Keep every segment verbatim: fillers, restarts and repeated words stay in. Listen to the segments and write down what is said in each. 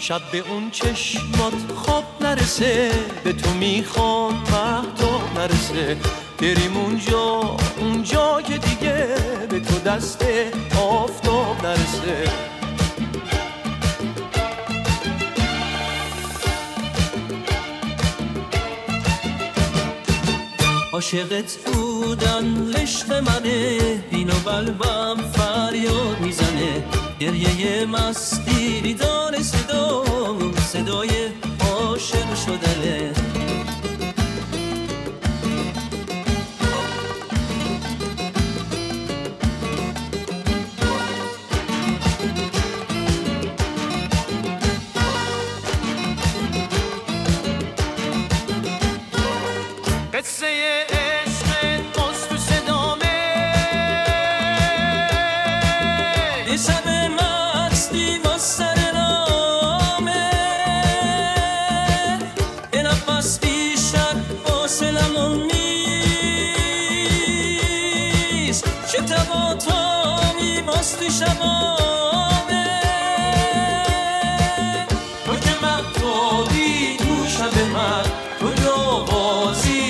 شب به اون چشمات خواب نرسه، به تو میخوام مهتاب نرسه، بریم اونجا اونجا که دیگه به تو دست آفتاب نرسه. عاشقت بودن عشق منه، اینو قلبم فریاد میزنه، گریه مستی بیدار صدا، صدای عاشق شدنه. قصه عشق باز تو صدامه، یه شب مستی با سر نامه، یه نفس بیشتر فاصلمون نیست، چه تباتامی باز تو شبامه، تو که مهتابی تو شب من، تو جوازی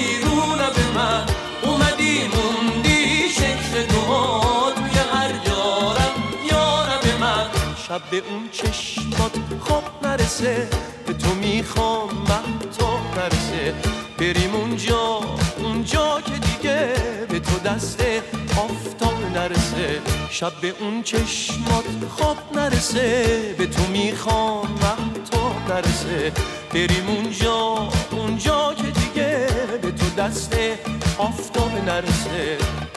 اومدی موندی شکل دوها توی هر یارم یارم من. شب به اون چشمات خواب نرسه، به تو میخوام مهتاب نرسه، بریم اونجا اونجا که دیگه به تو دست آفتاب نرسه. شب به اون چشمات خواب نرسه، به تو میخوام مهتاب نرسه، بریم اونجا اونجا که دیگه به تو دست آفتاب نرسه.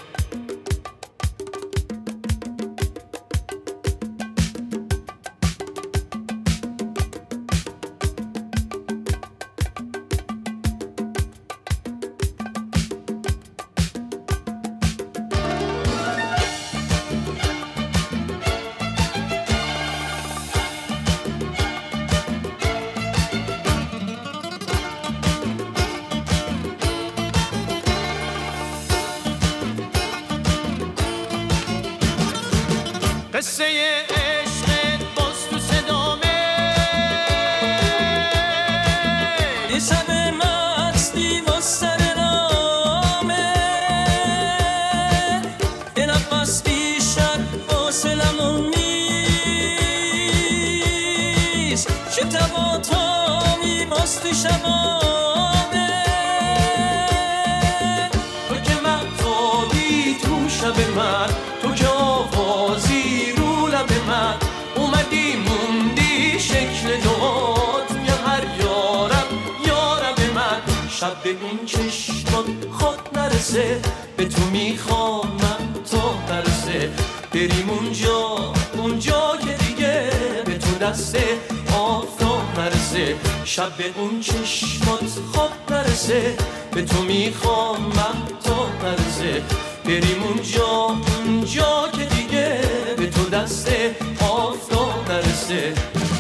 قصه عشق باز تو صدامه، یه شب مستی با سر نامه، یه نفس بیشتر فاصلمون نیست، چه تباتامی باز تو شبامه، تو که مهتابی تو شب من، تو که آوازی رو لب من، اومدی موندی شکل دوات توی هر یارم یارم من. شب به این چشمات خواب نرسه، به تو میخوام مهتاب نرسه، بریم اونجا اونجا که دیگه به تو دست آفتاب نرسه. شب به اون چشمات خواب نرسه، به تو میخوام مهتاب نرسه، بریم اونجا اونجا که دیگه به تو دست آفتاب نرسه.